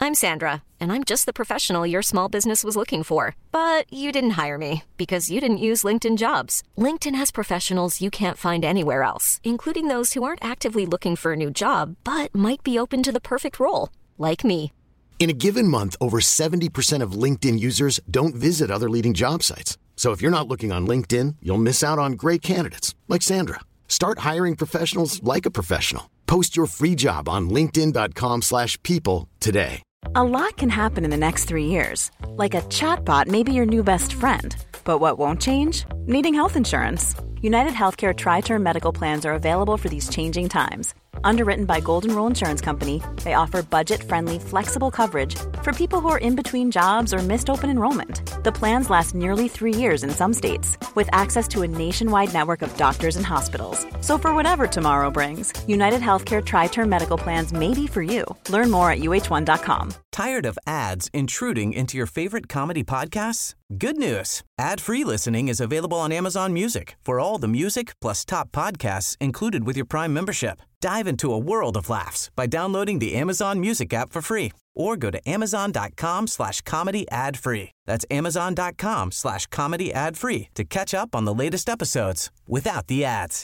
I'm Sandra, and I'm just the professional your small business was looking for. But you didn't hire me because you didn't use LinkedIn Jobs. LinkedIn has professionals you can't find anywhere else, including those who aren't actively looking for a new job, but might be open to the perfect role, like me. In a given month, over 70% of LinkedIn users don't visit other leading job sites. So if you're not looking on LinkedIn, you'll miss out on great candidates like Sandra. Start hiring professionals like a professional. Post your free job on linkedin.com/people today. A lot can happen in the next 3 years. Like a chatbot may be your new best friend. But what won't change? Needing health insurance. United Healthcare Tri-Term Medical Plans are available for these changing times. Underwritten by Golden Rule Insurance Company, they offer budget-friendly, flexible coverage for people who are in between jobs or missed open enrollment. The plans last nearly 3 years in some states, with access to a nationwide network of doctors and hospitals. So for whatever tomorrow brings, United Healthcare Tri-Term Medical Plans may be for you. Learn more at uh1.com. Tired of ads intruding into your favorite comedy podcasts? Good news. Ad-free listening is available on Amazon Music for all the music plus top podcasts included with your Prime membership. Dive into a world of laughs by downloading the Amazon Music app for free or go to amazon.com/comedy ad-free. That's amazon.com/comedy ad-free to catch up on the latest episodes without the ads.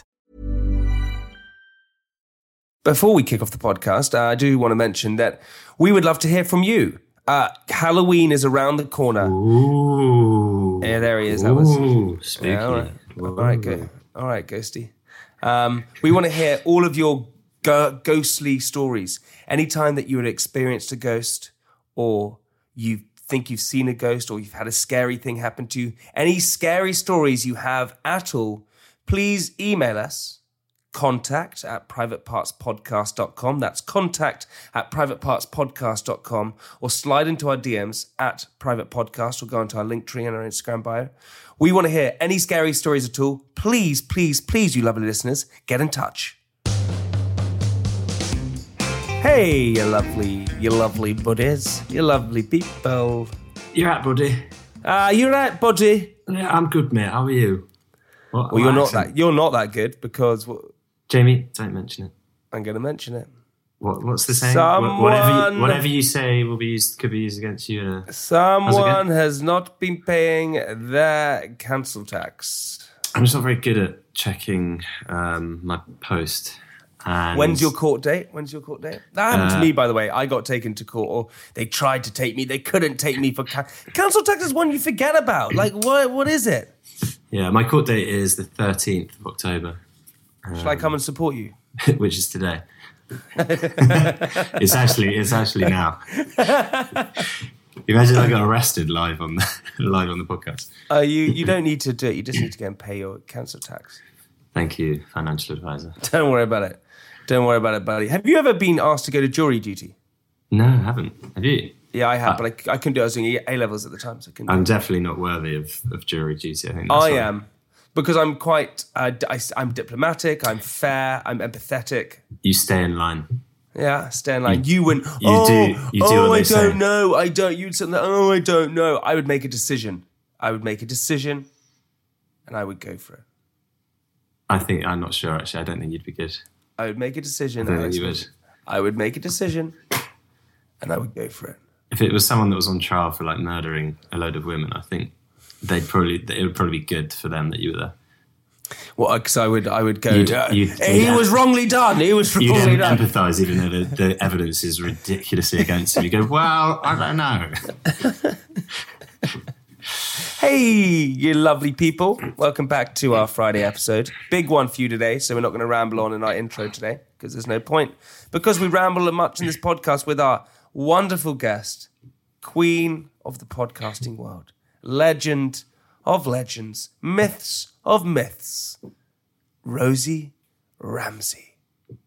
Before we kick off the podcast, I do want to mention that we would love to hear from you. Halloween is around the corner. Ooh. Yeah, there he is. Ooh, That was spooky. Yeah, all right, Ghosty. We want to hear all of your ghostly stories. Anytime that you had experienced a ghost, or you think you've seen a ghost, or you've had a scary thing happen to you, any scary stories you have at all, please email us. contact@privatepartspodcast.com. That's contact@privatepartspodcast.com, or slide into our DMs at Private Podcast, or go into our link tree in our Instagram bio. We want to hear any scary stories at all. Please, please, please, you lovely listeners, get in touch. Hey, you lovely buddies, you lovely people. You're right, buddy. You're right, buddy. Yeah, I'm good, mate. How are you? Well, you're not that good because... Jamie, don't mention it. I'm going to mention it. What's the saying? Someone, whatever you say could be used against you. Someone has not been paying their council tax. I'm just not very good at checking my post. And When's your court date? That happened to me, by the way. I got taken to court, or they tried to take me. They couldn't take me for council tax is one you forget about. Like, what is it? Yeah, my court date is the 13th of October. Shall I come and support you? Which is today. It's actually now. Imagine I got arrested live on the podcast. You don't need to do it. You just need to go and pay your council tax. Thank you, financial advisor. Don't worry about it. Don't worry about it, buddy. Have you ever been asked to go to jury duty? No, I haven't. Have you? Yeah, I have, but I couldn't do it. I was doing A-levels at the time, so I couldn't. I'm definitely not worthy of jury duty. I think I am. Because I'm quite, I'm diplomatic, I'm fair, I'm empathetic. You stay in line. Yeah, stay in line. You wouldn't. You do what they say. I don't know. I don't. You'd say, I don't know. I would make a decision. And I would go for it. I'm not sure, actually. I don't think you'd be good. I would make a decision. I don't think you would. I would make a decision, and I would go for it. If it was someone that was on trial for like murdering a load of women, I think it would probably be good for them that you were there. Well, because I would go. He was wrongly done. He was wrongly done. You'd empathise, even though the evidence is ridiculously against him. You go, well, I don't know. Hey, you lovely people. Welcome back to our Friday episode. Big one for you today, so we're not going to ramble on in our intro today, because there's no point. Because we ramble much in this podcast with our wonderful guest, queen of the podcasting world, legend of legends, myths of myths, Rosie Ramsey.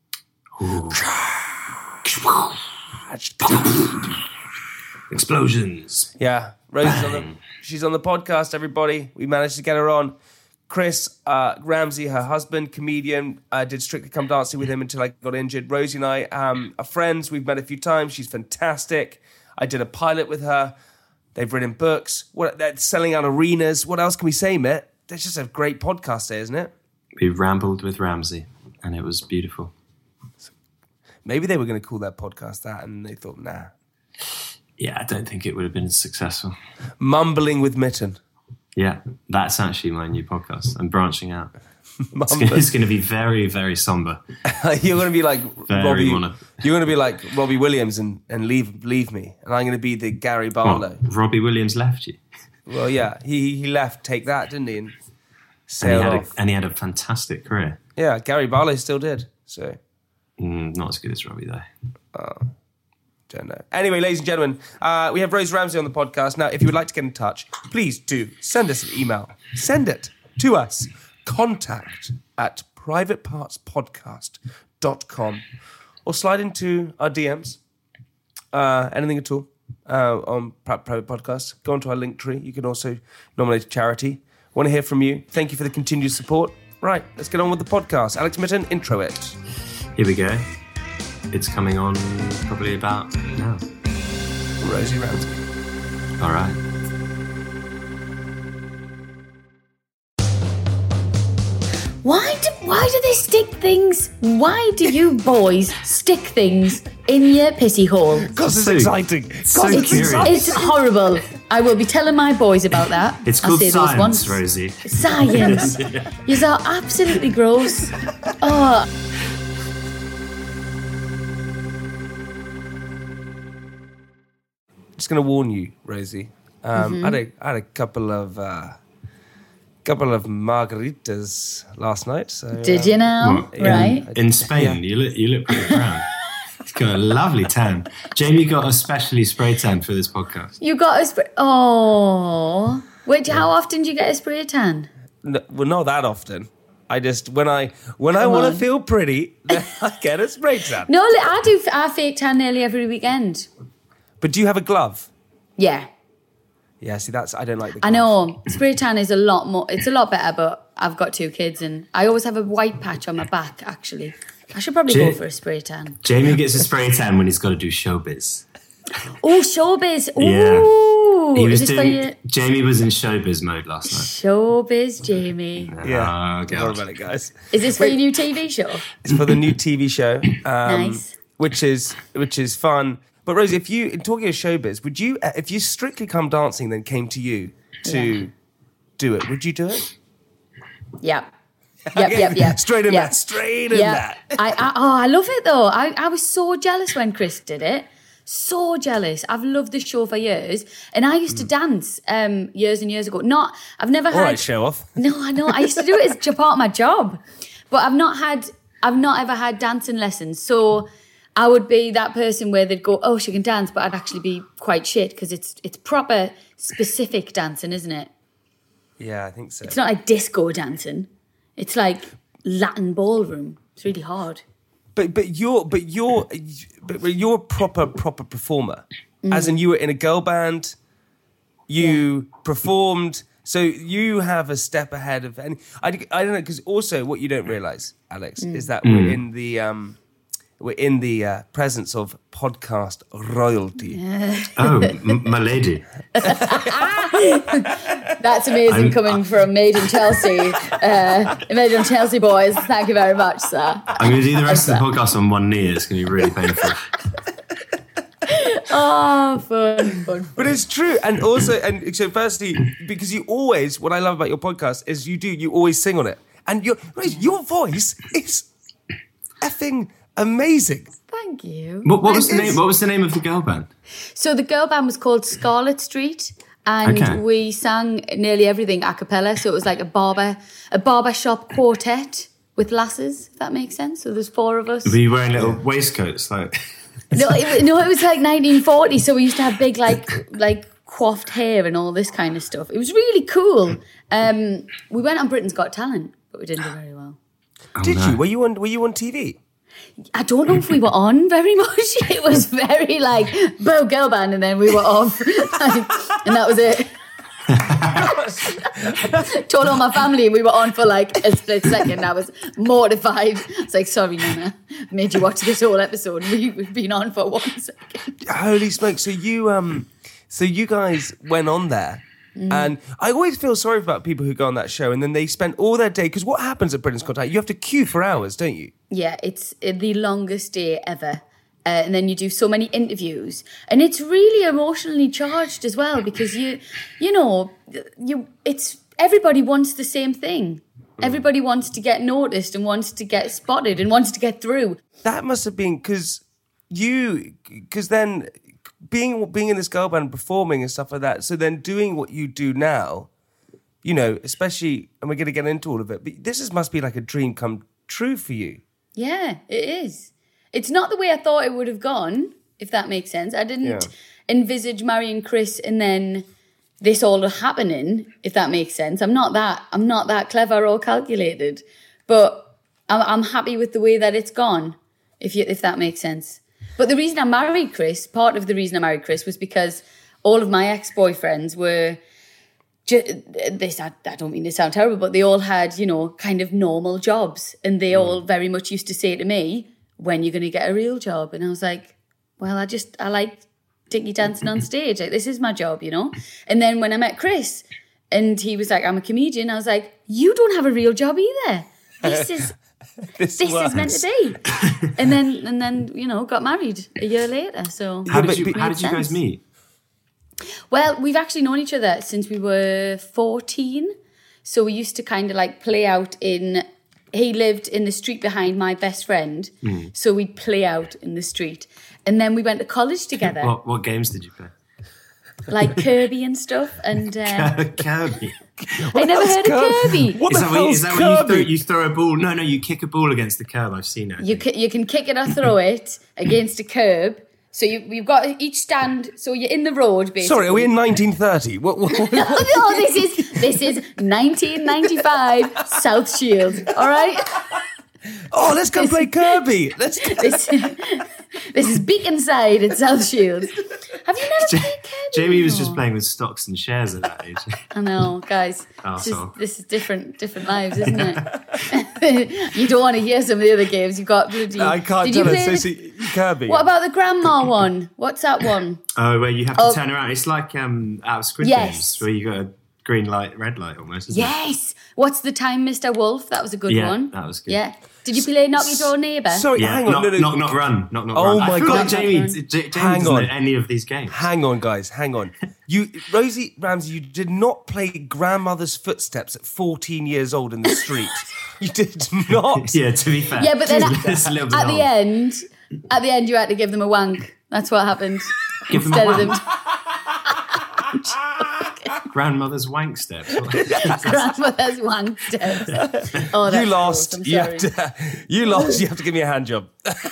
Explosions. Yeah, Rosie's she's on the podcast, everybody. We managed to get her on. Chris Ramsey, her husband, comedian, did Strictly Come Dancing with him until I got injured. Rosie and I are friends. We've met a few times. She's fantastic. I did a pilot with her. They've written books. They're selling out arenas. What else can we say, Mitt? There's just a great podcast there, isn't it? We rambled with Ramsey, and it was beautiful. Maybe they were going to call their podcast that, and they thought, nah. Yeah, I don't think it would have been as successful. Mumbling with Mitten. Yeah, that's actually my new podcast. I'm branching out. It's going to be very, very somber. You're going to be like Very You're going to be like Robbie Williams and leave me, and I'm going to be the Gary Barlow. What, Robbie Williams left you? Well, yeah, he left Take That, didn't he? And sailed off. And he had a fantastic career. Yeah, Gary Barlow still did. So not as good as Robbie though. Don't know. Anyway, ladies and gentlemen, we have Rose Ramsey on the podcast. Now, if you would like to get in touch, please do send us an email. Send it to us. contact@privatepartspodcast.com or slide into our DMs. Anything at all on Private Podcast. Go onto our link tree. You can also nominate a charity. Want to hear from you. Thank you for the continued support. Right, let's get on with the podcast. Alex Mitten, intro it. Here we go. It's coming on probably about now. Rosie Ramsey. All right. Why do they stick things? Why do you boys stick things in your pissy hole? Because it's exciting. It's horrible. I will be telling my boys about that. It's called science, Rosie. Science. You are absolutely gross. Oh. Just going to warn you, Rosie. I had a couple of margaritas last night. So, did you now? Right. In Spain, you look pretty brown. It's got a lovely tan. Jamie got a specially spray tan for this podcast. You got a spray. Oh. Wait, how often do you get a spray tan? No, well, not that often. I just when I want to feel pretty, then I get a spray tan. No, I do. I fake tan nearly every weekend. But do you have a glove? Yeah. Yeah, see, I don't like the glove. I know. Spray tan is a lot more, it's a lot better, but I've got 2 kids and I always have a white patch on my back, actually. I should probably go for a spray tan. Jamie gets a spray tan when he's got to do showbiz. Oh, showbiz. Ooh. Yeah. He was Jamie was in showbiz mode last night. Showbiz, Jamie. Yeah. Oh, What about it, guys? Is this for your new TV show? It's for the new TV show. Nice. Which is fun. But Rosie, if you, talking of showbiz, would you, if you Strictly Come Dancing then came to you to do it, would you do it? Yep. Yep. Straight in that. I love it though. I was so jealous when Chris did it. So jealous. I've loved the show for years. And I used to dance years and years ago. I've never had... All right, show off. No, I know. I used to do it as part of my job. But I've not ever had dancing lessons. So... I would be that person where they'd go, oh, she can dance, but I'd actually be quite shit because it's proper specific dancing, isn't it? Yeah, I think so. It's not like disco dancing. It's like Latin ballroom. It's really hard. But you're a proper performer. As in, you were in a girl band, you performed, so you have a step ahead of any. I don't know, because also what you don't realise, Alex, is that we're in the presence of podcast royalty. Oh, my lady. That's amazing coming from Made in Chelsea. Made in Chelsea boys. Thank you very much, sir. I'm going to do the rest of the podcast on one knee. It's going to be really painful. Oh, fun. But it's true. And also, so firstly, because you always, what I love about your podcast is you always sing on it. And your voice is effing amazing. Thank you. What was the name of the girl band? So the girl band was called Scarlet Street, and we sang nearly everything a cappella. So it was like a barber shop quartet with lasses, if that makes sense. So there's 4 of us. Were you wearing little waistcoats like? No, it was like 1940. So we used to have big like coiffed hair and all this kind of stuff. It was really cool. We went on Britain's Got Talent, but we didn't do very well. Did you? Were you on TV? I don't know if we were on very much. It was very like, boo, girl band, and then we were off. And that was it. Told all my family we were on for like a split second. I was mortified. It's like, sorry, Nana, made you watch this whole episode. We've been on for 1 second. Holy smoke. So you guys went on there. And I always feel sorry about people who go on that show and then they spend all their day, because what happens at Britain's Got Talent? You have to queue for hours, don't you? Yeah, it's the longest day ever. and then you do so many interviews, and it's really emotionally charged as well, because it's everybody wants the same thing. Everybody wants to get noticed and wants to get spotted and wants to get through. That must have been because then being in this girl band, performing and stuff like that. So then doing what you do now, especially, and we're going to get into all of it, but must be like a dream come true for you. Yeah, it is. It's not the way I thought it would have gone, if that makes sense. I didn't envisage marrying Chris and then this all happening, if that makes sense. I'm not that clever or calculated, but I'm happy with the way that it's gone, if that makes sense. But the reason I married Chris, part of the reason I married Chris was because all of my ex-boyfriends were, I don't mean to sound terrible, but they all had, kind of normal jobs. And they all very much used to say to me, when you're going to get a real job? And I was like, well, I like dinky dancing on stage. Like, this is my job, And then when I met Chris and he was like, I'm a comedian, I was like, you don't have a real job either. This is meant to be. And then got married a year later. So how did you guys meet? Well, we've actually known each other since we were 14. So we used to kind of like play out he lived in the street behind my best friend. So we'd play out in the street. And then we went to college together. What games did you play? Like Kirby and stuff. And Kirby. I never heard of Kirby. Is that when you throw a ball? No, you kick a ball against the curb. I've seen it. You can kick it or throw it against a curb. So you've got each stand. So you're in the road, basically. Sorry, are we in 1930? What? No, this is 1995 South Shield. All right. Oh, let's go play Kirby. This is Beaconside at South Shield. Have you never played Kirby? Jamie was just playing with stocks and shares at that age. I know, guys. This is different lives, isn't it? You don't want to hear some of the other games. You've got bloody... I can't tell it. Kirby. What about the grandma one? What's that one? Oh, where you have to turn around. It's like out of Squid Games, where you got a green light, red light almost. Yes. What's the time, Mr. Wolf? That was a good one. That was good. Yeah. Did you play Knock Your Door Neighbour? Sorry, hang on. Knock, run. Oh my God. Like Jamie doesn't know any of these games. Hang on, guys. Hang on. Rosie Ramsey, you did not play Grandmother's Footsteps at 14 years old in the street. You did not. Yeah, to be fair. Yeah, but then at the end, you had to give them a wank. That's what happened. Instead of them. Grandmother's wank steps. Grandmother's wank steps. Oh, you lost. Cool. You lost. You have to give me a hand job.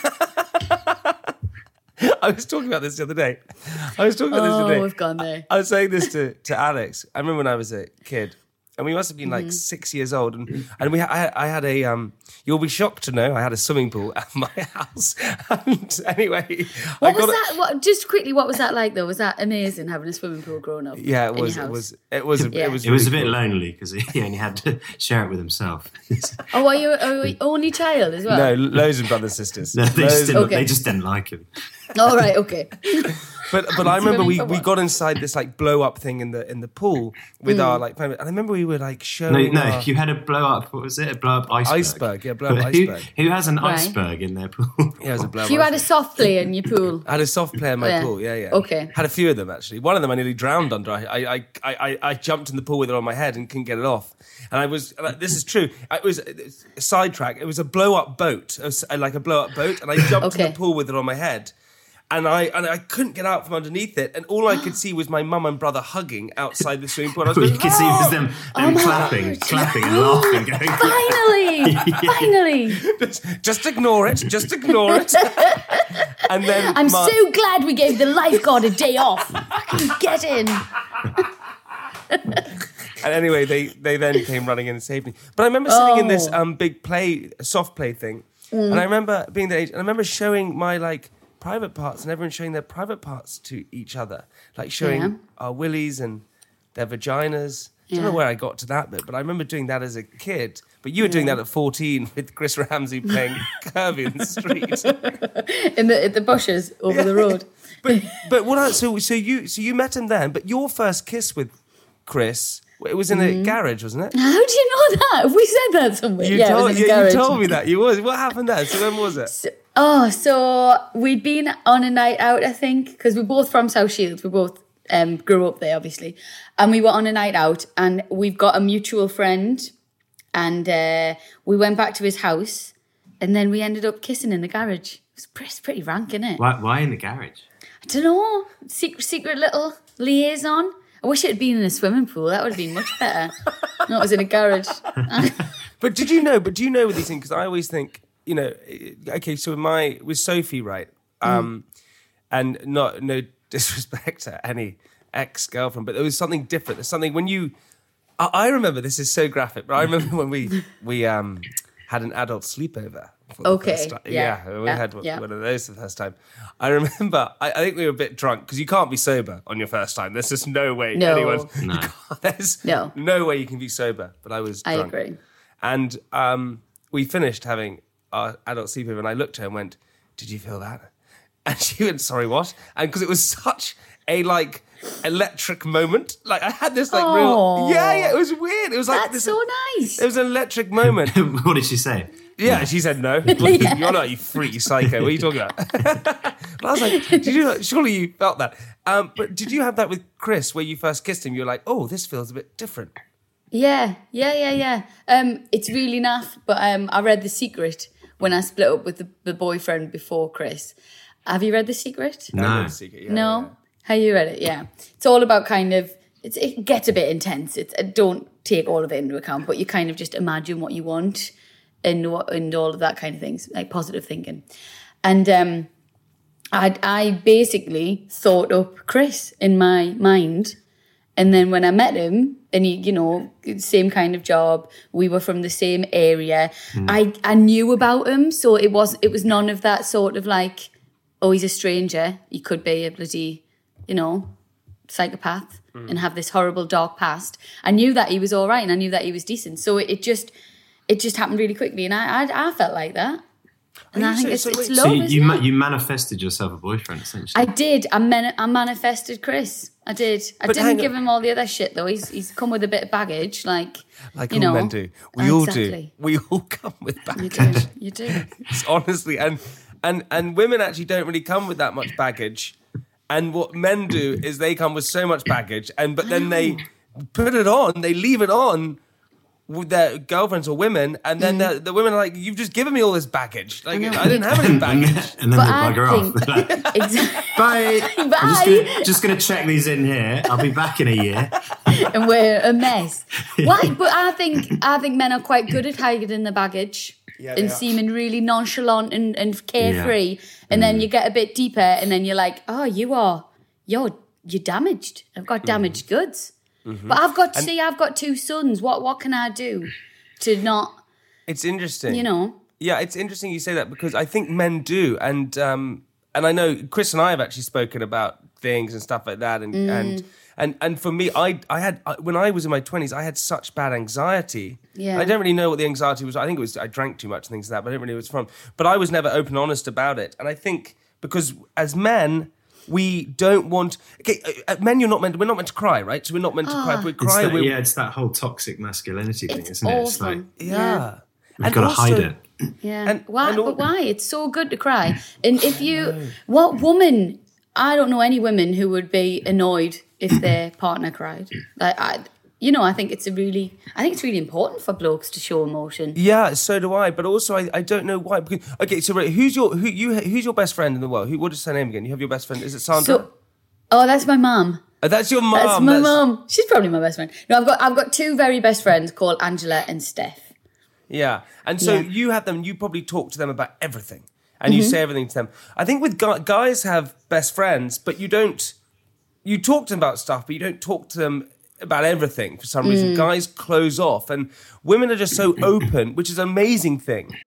I was talking about this the other day. We've gone there. I was saying this to Alex. I remember when I was a kid, and we must have been like 6 years old, and I had a you'll be shocked to know I had a swimming pool at my house. And anyway, what was that? Just quickly, what was that like though? Was that amazing having a swimming pool growing up? Yeah, it was. It was a bit lonely because he only had to share it with himself. Oh, are you an only child as well? No, loads of brothers and sisters. No, they just didn't like him. All right, okay. But I remember we got inside this like blow up thing in the pool with our like, and I remember we were like showing. No, you had a blow up. What was it? A blow up iceberg. Iceberg, yeah, blow up iceberg. Who has an iceberg in their pool? Yeah, it was a blow up. You had a soft play in your pool. I had a soft play in my pool. Yeah. Okay. Had a few of them actually. One of them I nearly drowned under. I jumped in the pool with it on my head and couldn't get it off. And I was. This is true. It was a sidetrack. It was a blow up boat, like a blow up boat, and I jumped in the pool with it on my head. And I couldn't get out from underneath it, and all I could see was my mum and brother hugging outside the swimming pool. I was all you could see was them clapping and laughing, going, Finally! Just ignore it. And then I'm so glad we gave the lifeguard a day off. Get in. And anyway, they then came running in and saved me. But I remember sitting in this big soft play thing, and I remember being that age, and I remember showing my like private parts and everyone showing their private parts to each other, like showing our willies and their vaginas. I don't know where I got to that bit, but I remember doing that as a kid. But you were doing that at 14 with Chris Ramsey playing Kirby in the street. in the bushes over the road. But what? So you met him then, but your first kiss with Chris, it was in a garage, wasn't it? How do you know that? Have we said that somewhere? It was in a garage. You told me that. What happened there? So when was it? Oh, so we'd been on a night out, I think, because we're both from South Shields. We both grew up there, obviously. And we were on a night out, and we've got a mutual friend. And we went back to his house, and then we ended up kissing in the garage. It was pretty rank, innit? Why in the garage? I don't know. Secret little liaison. I wish it had been in a swimming pool. That would have been much better. No, it was in a garage. But do you know with these things? Because I always think, okay, so with Sophie, right? And no disrespect to any ex-girlfriend, but there was something different. There's something when you... I remember, this is so graphic, but I remember when we had an adult sleepover. Okay. We had one of those for the first time. I remember, I think we were a bit drunk because you can't be sober on your first time. There's just no way anyone. No. There's no way you can be sober. But I was drunk. I agree. And we finished having our adult sleepover, and I looked at her and went, "Did you feel that?" And she went, "Sorry, what?" And because it was such a electric moment, I had this real, it was weird. It was like that's so nice. It was an electric moment. What did she say? Yeah, she said no. You're not, you freaky psycho. What are you talking about? But I was like, surely you felt that. But did you have that with Chris where you first kissed him? You were like, oh, this feels a bit different. Yeah. It's really naff, but I read The Secret when I split up with the boyfriend before Chris. Have you read The Secret? No. I read The Secret, yeah. No? Yeah. Have you read it? Yeah. It's all about it gets a bit intense. Don't take all of it into account, but you kind of just imagine what you want and all of that kind of things, like positive thinking. And I basically thought up Chris in my mind. And then when I met him, and he, same kind of job, we were from the same area. I knew about him, so it was none of that sort of like, oh, he's a stranger. He could be a bloody, psychopath and have this horrible dark past. I knew that he was all right, and I knew that he was decent. So it just happened really quickly, and I felt like that. And I think it's love. So you manifested yourself a boyfriend, essentially. I did. I manifested Chris. I did. I didn't give him all the other shit though. He's come with a bit of baggage, like all men do. We all do. We all come with baggage. You do. It's honestly, and women actually don't really come with that much baggage. And what men do is they come with so much baggage, but then they put it on. They leave it on with their girlfriends or women, and then the women are like, "You've just given me all this baggage. Like I didn't have any baggage." And then they bugger off. Like, exactly. Bye. Bye. I'm just gonna check these in here. I'll be back in a year. And we're a mess. Why? But I think men are quite good at hiding the baggage and seeming really nonchalant and carefree. Yeah. And then you get a bit deeper, and then you're like, "Oh, you're damaged. I've got damaged goods." Mm-hmm. But I've got two sons. What can I do to not? It's interesting. Yeah, it's interesting you say that because I think men do, and I know Chris and I have actually spoken about things and stuff like that, and for me, I had when I was in my 20s, I had such bad anxiety. Yeah, I don't really know what the anxiety was. I think it was I drank too much and things like that, but I don't really know what it was from. But I was never open and honest about it, and I think because as men, we don't want. Okay, men, we're not meant to cry, right? So we're not meant to cry. If we cry, it's that whole toxic masculinity thing, isn't it? It's like, we've got to hide it. Yeah. And why? But why? It's so good to cry. And if what woman? I don't know any women who would be annoyed if their partner cried. I think it's really important for blokes to show emotion. Yeah, so do I. But also, I don't know why. Because, okay, so who's your best friend in the world? What is her name again? You have your best friend. Is it Sandra? That's my mum. That's your mum. That's my mum. She's probably my best friend. No, I've got two very best friends called Angela and Steph. Yeah, and so you have them. You probably talk to them about everything, and you say everything to them. I think with guys have best friends, but you don't. You talk to them about stuff, but you don't talk to them about everything for some reason. Guys close off, and women are just so open, which is an amazing thing.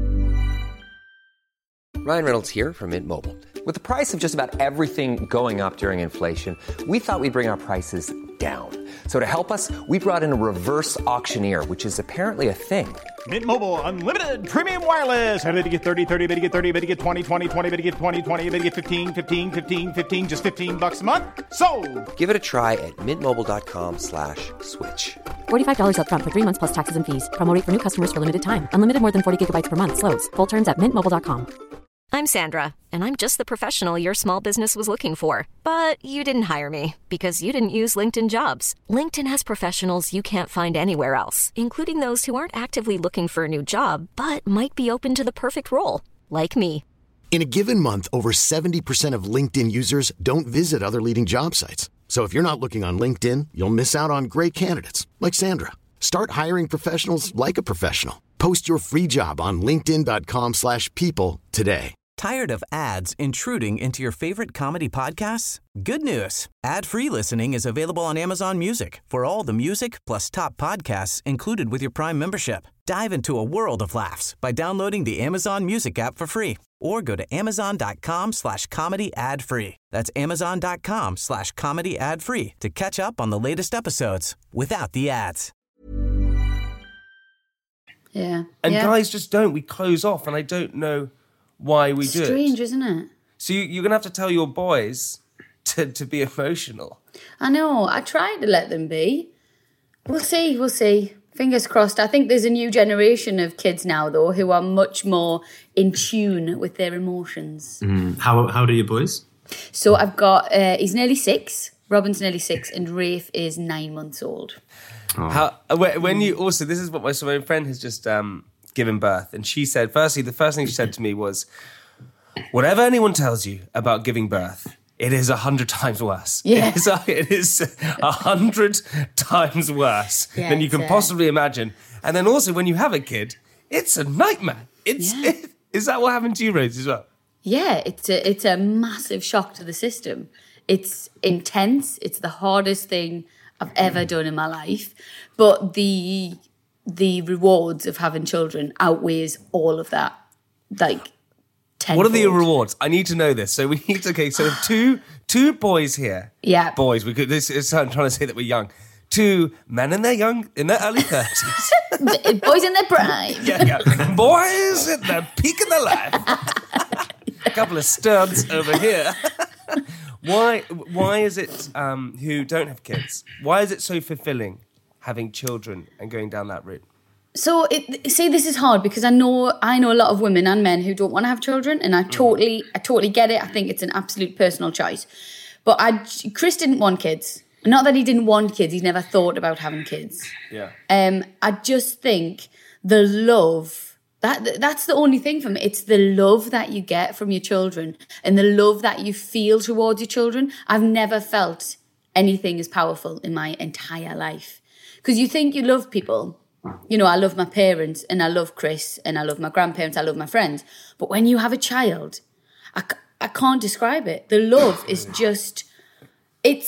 Ryan Reynolds here from Mint Mobile. With the price of just about everything going up during inflation, we thought we'd bring our prices down. So to help us, we brought in a reverse auctioneer, which is apparently a thing. Mint Mobile Unlimited Premium Wireless. How to get 30, 30, bit to get 30, bit to get 20, 20, 20, bit to get 20, 20, bit to get 15, 15, 15, 15, just $15 a month? Sold! Give it a try at mintmobile.com/switch. $45 up front for 3 months plus taxes and fees. Promo rate for new customers for limited time. Unlimited more than 40 gigabytes per month. Slows full terms at mintmobile.com. I'm Sandra, and I'm just the professional your small business was looking for. But you didn't hire me because you didn't use LinkedIn Jobs. LinkedIn has professionals you can't find anywhere else, including those who aren't actively looking for a new job, but might be open to the perfect role, like me. In a given month, over 70% of LinkedIn users don't visit other leading job sites. So if you're not looking on LinkedIn, you'll miss out on great candidates like Sandra. Start hiring professionals like a professional. Post your free job on linkedin.com/people today. Tired of ads intruding into your favorite comedy podcasts? Good news. Ad-free listening is available on Amazon Music for all the music plus top podcasts included with your Prime membership. Dive into a world of laughs by downloading the Amazon Music app for free or go to amazon.com/comedy ad-free. That's amazon.com/comedy ad-free to catch up on the latest episodes without the ads. Yeah. And yeah. guys just don't. We close off, and I don't know why we do it. Strange, isn't it? So you're going to have to tell your boys to be emotional. I know. I try to let them be. We'll see. Fingers crossed. I think there's a new generation of kids now, though, who are much more in tune with their emotions. How old are your boys? So I've got, he's nearly 6, Robin's nearly 6, and Rafe is 9 months old. Oh. When you also, this is what my friend has just given birth, and she said, firstly, the first thing she said to me was, whatever anyone tells you about giving birth, it is 100 times worse. Yeah. It is 100 times worse than you can possibly imagine. And then also when you have a kid, it's a nightmare. Is that what happened to you, Rose, as well? Yeah, it's a massive shock to the system. It's intense. It's the hardest thing I've ever done in my life. But the rewards of having children outweighs all of that. Like, tenfold. What are the rewards? I need to know this. So we need to, so two boys here. Yeah. Boys, I'm trying to say that we're young. 2 men in their early 30s. Boys in their prime. Yeah. Boys at the peak of their life. A couple of studs over here. Why is it who don't have kids? Why is it so fulfilling having children and going down that route? So, this is hard because I know a lot of women and men who don't want to have children, and I totally get it. I think it's an absolute personal choice. But Chris didn't want kids. Not that he didn't want kids; he's never thought about having kids. Yeah. I just think the love that's the only thing for me. It's the love that you get from your children and the love that you feel towards your children. I've never felt anything as powerful in my entire life. Because you think you love people. You know, I love my parents and I love Chris and I love my grandparents, I love my friends. But when you have a child, I can't describe it. The love is just, it's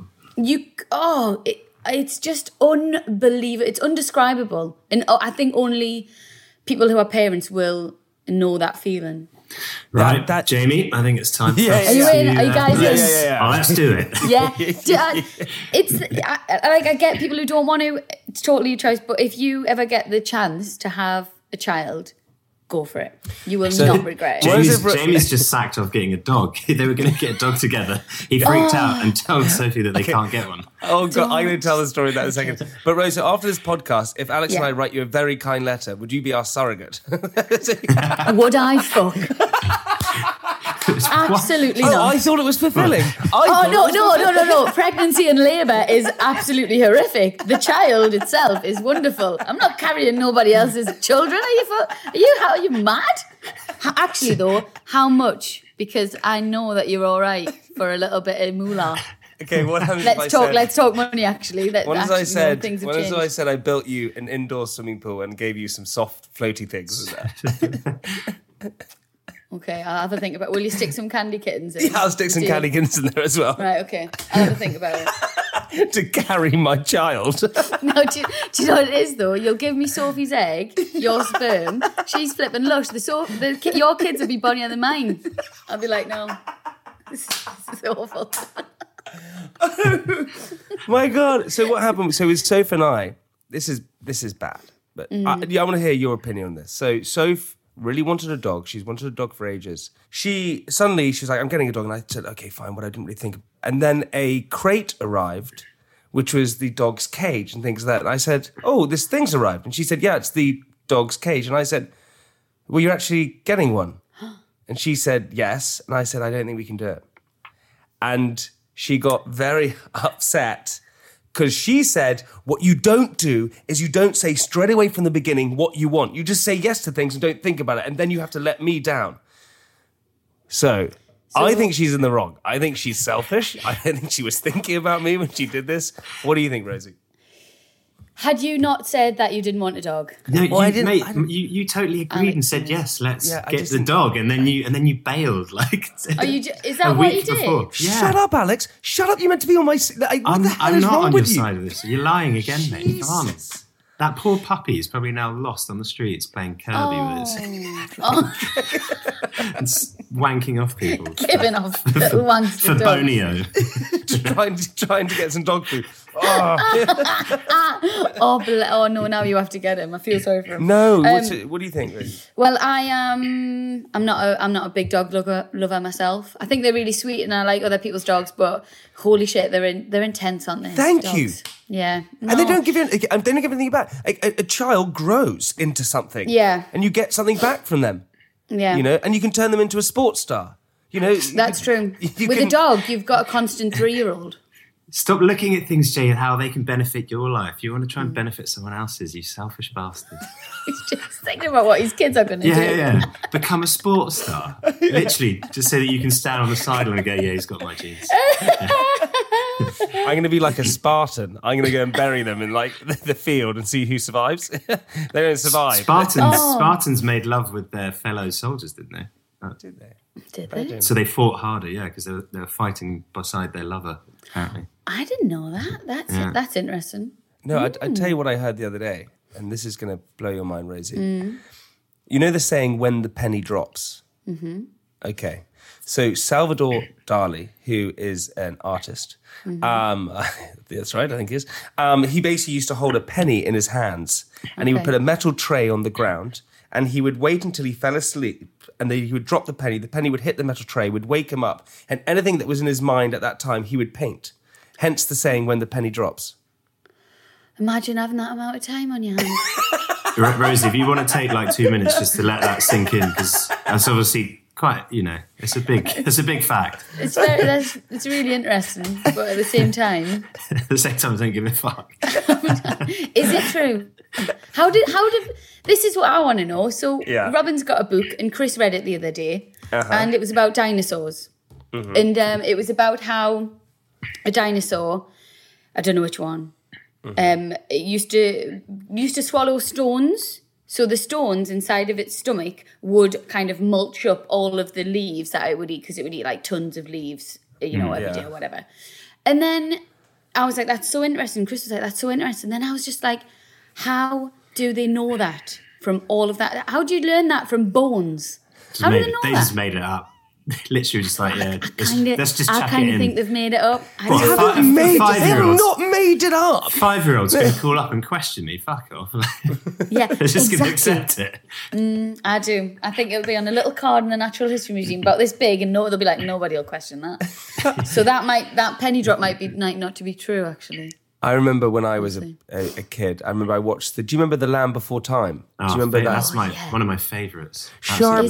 just unbelievable. It's undescribable. And I think only people who are parents will know that feeling. Right, Jamie, I think it's time for us. Are you in? Are you guys in? Yeah. Oh, let's do it. Yeah. I get people who don't want to. It's totally your choice. But if you ever get the chance to have a child, go for it. You will not regret it. Jamie's just sacked off getting a dog. They were going to get a dog together. He freaked out and told Sophie that they can't get one. Oh, God, I'm going to tell the story of that in a second. But, Rosa, after this podcast, if Alex and I write you a very kind letter, would you be our surrogate? Would I fuck? Absolutely not. I thought it was fulfilling. No. Pregnancy and labour is absolutely horrific. The child itself is wonderful. I'm not carrying nobody else's children. Are you mad? Actually, though, how much? Because I know that you're all right for a little bit of moolah. Okay, what happens Let's talk money, actually. I said I built you an indoor swimming pool and gave you some soft, floaty things. Okay, I'll have a think about it. Will you stick some candy kittens in? Yeah, I'll stick some candy kittens in there as well. Right, okay. I'll have a think about it. To carry my child. No, do you know what it is, though? You'll give me Sophie's egg, your sperm. She's flipping lush. Your kids will be bonnier than mine. I'll be like, no, this is awful. My God. So what happened? So with Soph and I, this is bad. But I want to hear your opinion on this. So Soph really wanted a dog. She's wanted a dog for ages. She was like, I'm getting a dog. And I said, okay, fine, but I didn't really think. And then a crate arrived, which was the dog's cage and things like that. And I said, oh, this thing's arrived. And she said, yeah, it's the dog's cage. And I said, well, you're actually getting one. And she said, yes. And I said, I don't think we can do it. And she got very upset because she said, what you don't do is you don't say straight away from the beginning what you want. You just say yes to things and don't think about it. And then you have to let me down. So I think she's in the wrong. I think she's selfish. I don't think she was thinking about me when she did this. What do you think, Rosie? Had you not said that you didn't want a dog? No, Well, you totally agreed and said yes. Let's get the dog, and then you bailed like. Is that what you did? Before. Yeah. Shut up, Alex. Shut up. You meant to be on my. What the hell I'm is not wrong on with your you? side of this. You're lying again, mate. Come on. That poor puppy is probably now lost on the streets playing Kirby with his and wanking off people. Giving off little wanks for to dogs. Bonio. trying to get some dog food. Oh no! Now you have to get him. I feel sorry for him. No. What do you think, Rosie? Well, I'm not a big dog lover myself. I think they're really sweet, and I like other people's dogs. But holy shit, they're intense, aren't they? Thank dogs? you. Yeah. No. And they don't give anything back. A child grows into something. Yeah. And you get something back from them. Yeah. You know, and you can turn them into a sports star. You know, that's true. With a dog, you've got a constant 3-year-old. Stop looking at things, Jay, and how they can benefit your life. You want to try and benefit someone else's, you selfish bastard. He's just thinking about what his kids are going to do. Yeah. Become a sports star. Literally, just so that you can stand on the sideline and go, yeah, he's got my genes. I'm going to be like a Spartan. I'm going to go and bury them in like the field and see who survives. They don't survive. Spartans made love with their fellow soldiers, didn't they? Did they? Did they? So they fought harder, yeah, because they were fighting beside their lover, apparently. I didn't know that. That's interesting. No, I'd tell you what I heard the other day, and this is going to blow your mind, Rosie. You know the saying, when the penny drops? Mm-hmm. Okay. So Salvador Dali, who is an artist, that's right, I think he is, he basically used to hold a penny in his hands, and he would put a metal tray on the ground, and he would wait until he fell asleep, and then he would drop the penny would hit the metal tray, would wake him up, and anything that was in his mind at that time, he would paint. Hence the saying, when the penny drops. Imagine having that amount of time on your hands. Rosie, if you want to take like 2 minutes just to let that sink in, because that's obviously quite, it's a big fact. It's really interesting, but at the same time... At the same time, I don't give a fuck. Is it true? How did... This is what I want to know. So Robin's got a book, and Chris read it the other day, and it was about dinosaurs. Mm-hmm. And it was about how a dinosaur, I don't know which one, it used to swallow stones. So the stones inside of its stomach would kind of mulch up all of the leaves that it would eat, because it would eat like tons of leaves, every day or whatever. And then I was like, that's so interesting. Chris was like, that's so interesting. Then I was just like, how do they know that from all of that? How do you learn that from bones? How do they know that? They just made it up. Literally just like, let's just chuck it in. I kind of think they've made it up. They haven't not made it up. 5-year-olds can call up and question me. Fuck off. Yeah, they're just going to accept it. I do. I think it'll be on a little card in the Natural History Museum about this big, and they'll be like, nobody will question that. So that penny drop might not to be true, actually. I remember when I was a kid, I watched do you remember The Land Before Time? Do you remember that? That's one of my favourites. Sharp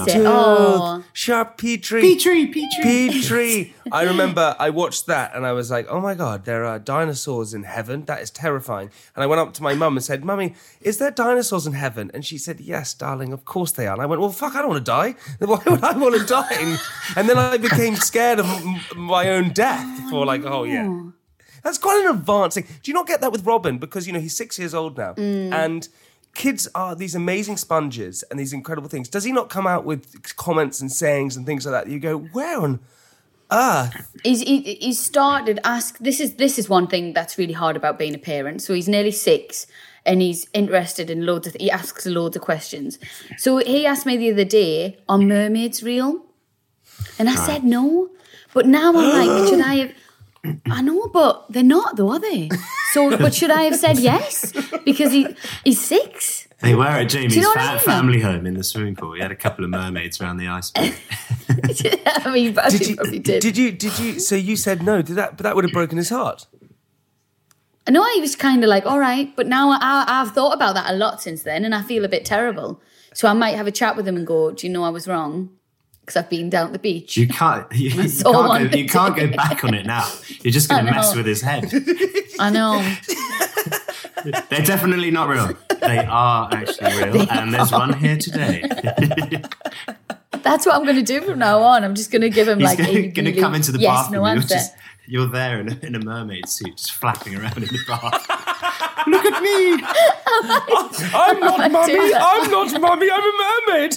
Petrie. I remember I watched that and I was like, oh my God, there are dinosaurs in heaven. That is terrifying. And I went up to my mum and said, Mummy, is there dinosaurs in heaven? And she said, yes, darling, of course they are. And I went, well, fuck, I don't want to die. Why would I want to die? And then I became scared of my own death for like, oh yeah. That's quite an advanced thing. Do you not get that with Robin? Because, he's 6 years old now. And kids are these amazing sponges and these incredible things. Does he not come out with comments and sayings and things like that? You go, where on earth? He's started this is one thing that's really hard about being a parent. So he's nearly 6 and he's interested in he asks loads of questions. So he asked me the other day, are mermaids real? And I said no. But now I'm like, should I have... I know, but they're not, though, are they? So, but should I have said yes? Because he's 6. They were at Jamie's family home in the swimming pool. He had a couple of mermaids around the iceberg. I mean, probably did. Did you? So you said no. But that would have broken his heart. I know. I was kind of like, all right, but now I've thought about that a lot since then, and I feel a bit terrible. So I might have a chat with him and go, do you know I was wrong? because I've been down at the beach. You can't go back on it now. You're just going to mess with his head. I know. They're definitely not real. They are actually real. And there's one here today. That's what I'm going to do from now on. I'm just going to give him He's going to come into the bathroom. No you're there in a mermaid suit, just flapping around in the bath. Look at me. I'm not mummy. I'm not mummy. I'm a mermaid.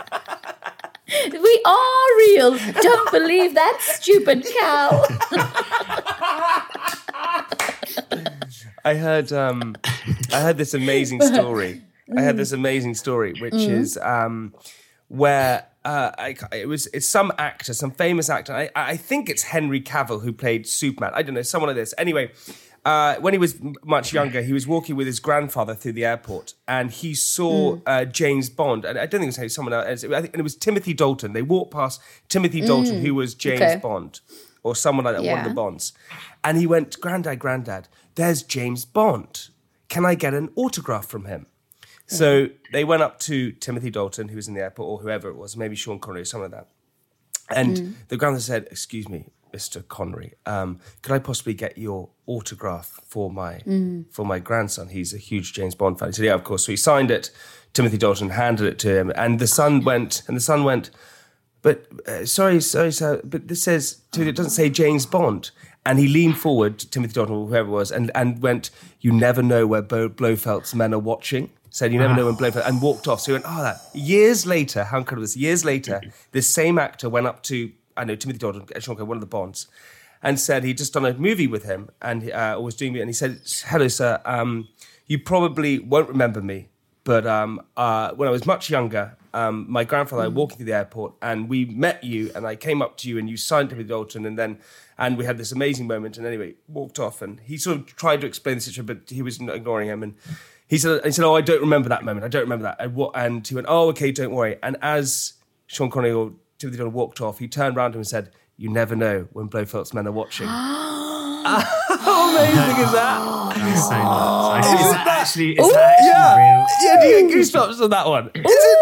We are real. Don't believe that stupid cow. I heard this amazing story. Which is where it's some actor, some famous actor. I think it's Henry Cavill who played Superman. I don't know, someone like this. Anyway, when he was much younger, he was walking with his grandfather through the airport, and he saw James Bond. And I don't think it was someone else. I think it was Timothy Dalton. They walked past Timothy Dalton, who was James Bond, or someone like that, one of the Bonds. And he went, Granddad, there's James Bond. Can I get an autograph from him? So they went up to Timothy Dalton, who was in the airport, or whoever it was, maybe Sean Connery or something like that. And the grandfather said, "Excuse me, Mr. Connery, could I possibly get your autograph for my grandson? He's a huge James Bond fan." He said, "Yeah, of course." So he signed it. Timothy Dalton handed it to him, and the son went, "But sorry, sir, but this says, it doesn't say James Bond." And he leaned forward to Timothy Dalton, or whoever it was, and went, "You never know where Blofeld's men are watching." Said, "You never know when Blofeld," and walked off. So he went, that. Years later, how incredible is this? Years later, this same actor went up to, Timothy Dalton, one of the Bonds, and said he'd just done a movie with him and was doing it. And he said, "Hello, sir. You probably won't remember me, but when I was much younger, my grandfather and I were walking through the airport, and we met you, and I came up to you, and you signed Timothy Dalton, and we had this amazing moment." And anyway, walked off, and he sort of tried to explain the situation, but he was ignoring him. And he said, "Oh, I don't remember that moment. I don't remember that." And he went, "Oh, okay, don't worry." And as Sean Connery or Timothy Dalton walked off, he turned around to him and said, "You never know when Blofeld's men are watching." How amazing is that? That's so nice. Is that actually real? Yeah, do you get goosebumps on that one?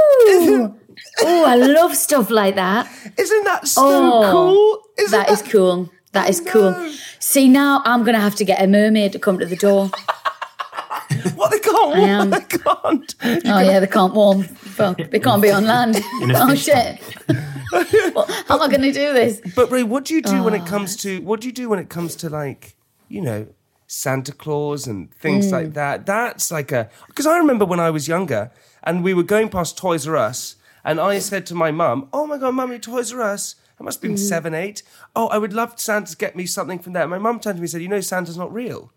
Oh, I love stuff like that. Isn't that so cool? That is cool. That is cool. See, now I'm going to have to get a mermaid to come to the door. What, they can't warm? They can't. They can't warm. Fuck, they can't be on land. Oh, shit. How am I going to do this? But Ray, what do you do when it comes to like, Santa Claus and things like that? That's like because I remember when I was younger and we were going past Toys R Us and I said to my mum, "Oh my God, Mummy, Toys R Us." I must have been 7, 8. "Oh, I would love Santa to get me something from there." My mum turned to me and said, "Santa's not real."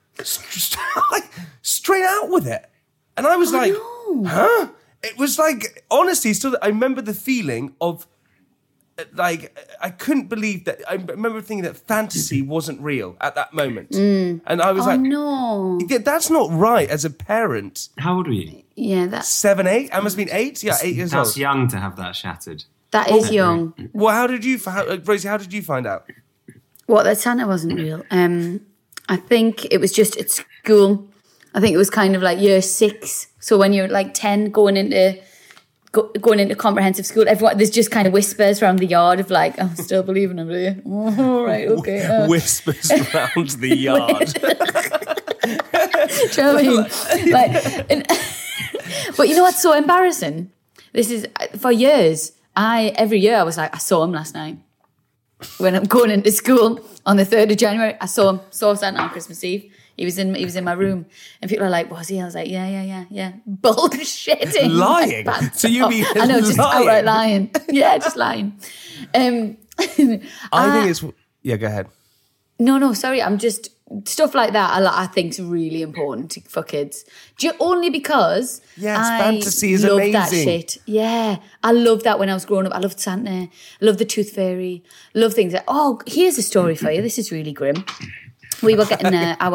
Straight out with it. And I was huh? It was like, honestly, still, I remember the feeling of, like, I couldn't believe that. I remember thinking that fantasy wasn't real at that moment. And I was no. That's not right as a parent. How old were you? Yeah, that's 7, 8? I must have been 8. Yeah, 8 years old. That's young to have that shattered. That is young. Well, Rosie, how did you find out? What, that Santa wasn't real? I think it was just at school. I think it was kind of like year 6. So when you're like 10 going into comprehensive school, everyone, there's just kind of whispers around the yard of like, "Oh, still believing him, do you?" "Oh, right, okay." Whispers around the yard. Do you know what I mean? But you know what's so embarrassing? This is, for years, every year I was like, "I saw him last night." When I'm going into school on the 3rd of January, I saw Santa on Christmas Eve. He was in my room, and people are like, "Was he?" I was like, "Yeah." Bullshitting. Lying. So you mean I know, just outright lying. Yeah, just lying. I think it's... Yeah, go ahead. No, sorry. I'm just... Stuff like that I think is really important for kids. Only because fantasy is love amazing. That shit. Yeah. I loved that when I was growing up. I loved Santa. I loved the Tooth Fairy. Love things like, here's a story for you. This is really grim. We were getting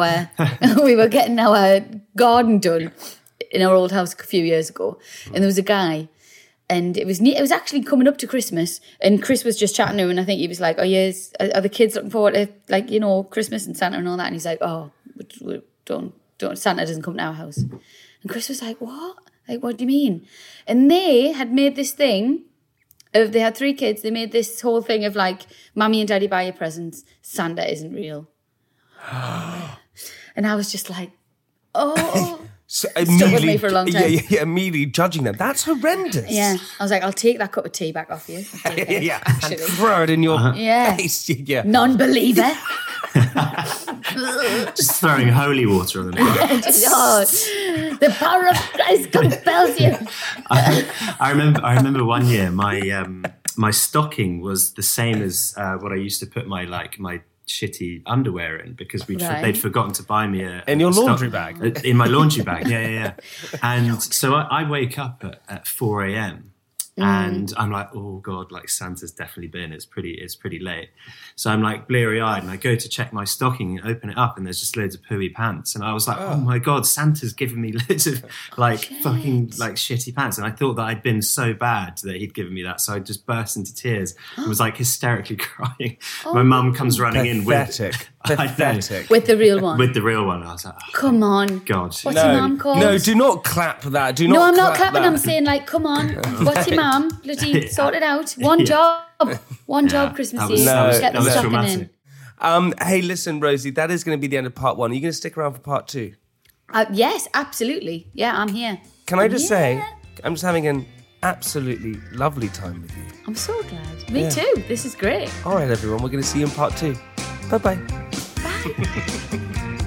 our garden done in our old house a few years ago, and there was a guy, and it was actually coming up to Christmas, and Chris was just chatting to him, and I think he was like, "Oh yes, are the kids looking forward to, like, Christmas and Santa and all that?" And he's like, "Oh, we don't Santa doesn't come to our house." And Chris was like, "What? Like, what do you mean?" And they had made this thing They had 3 kids. They made this whole thing of like, Mummy and Daddy buy your presents. Santa isn't real. And I was just like, oh. So stuck with me for a long time. Yeah, immediately judging them. That's horrendous. Yeah. I was like, I'll take that cup of tea back off you. Yeah. And throw it in your face. Yeah. Non-believer. Just throwing holy water on the name. The power of Christ compels you. I remember one year my stocking was the same as what I used to put my shitty underwear in, because they'd forgotten to buy me in your laundry bag. In my laundry bag, yeah. And so I wake up at 4 a.m. and I'm like, oh God, like Santa's definitely been. It's pretty late. So I'm like bleary-eyed, and I go to check my stocking and open it up, and there's just loads of pooey pants. And I was like, oh my God, Santa's given me loads of fucking shitty pants. And I thought that I'd been so bad that he'd given me that. So I just burst into tears and was like hysterically crying. My mum comes running in with Pathetic. With the real one. With the real one. I was like, oh, come on. God. What's your mum called? No, do not clap that. No, I'm not clapping. I'm saying like, come on. What's your mum? Bloody sort it out. One job. One job Christmas Eve. Get the stocking in. Hey, listen, Rosie, that is going to be the end of part 1. Are you going to stick around for part 2? Yes, absolutely. Yeah, I'm here. Can I just say, I'm just having an absolutely lovely time with you. I'm so glad. Me too. This is great. All right, everyone, we're going to see you in part 2. Bye-bye. Bye.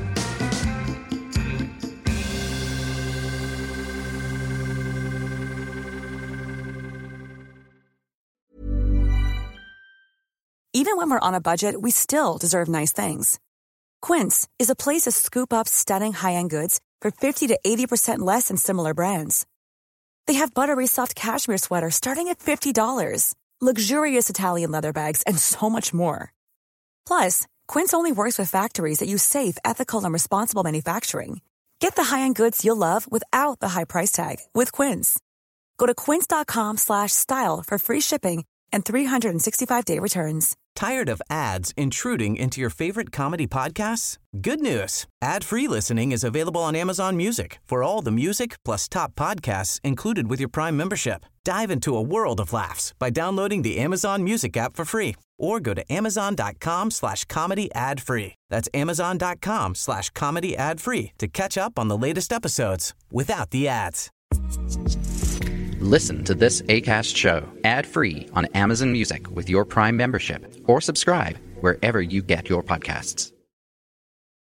Even when we're on a budget, we still deserve nice things. Quince is a place to scoop up stunning high-end goods for 50 to 80% less than similar brands. They have buttery soft cashmere sweaters starting at $50, luxurious Italian leather bags, and so much more. Plus, Quince only works with factories that use safe, ethical, and responsible manufacturing. Get the high-end goods you'll love without the high price tag with Quince. Go to quince.com/style for free shipping and 365-day returns. Tired of ads intruding into your favorite comedy podcasts? Good news. Ad-free listening is available on Amazon Music for all the music plus top podcasts included with your Prime membership. Dive into a world of laughs by downloading the Amazon Music app for free or go to amazon.com/comedy ad-free. That's amazon.com/comedy ad-free to catch up on the latest episodes without the ads. Listen to this Acast show ad-free on Amazon Music with your Prime membership, or subscribe wherever you get your podcasts.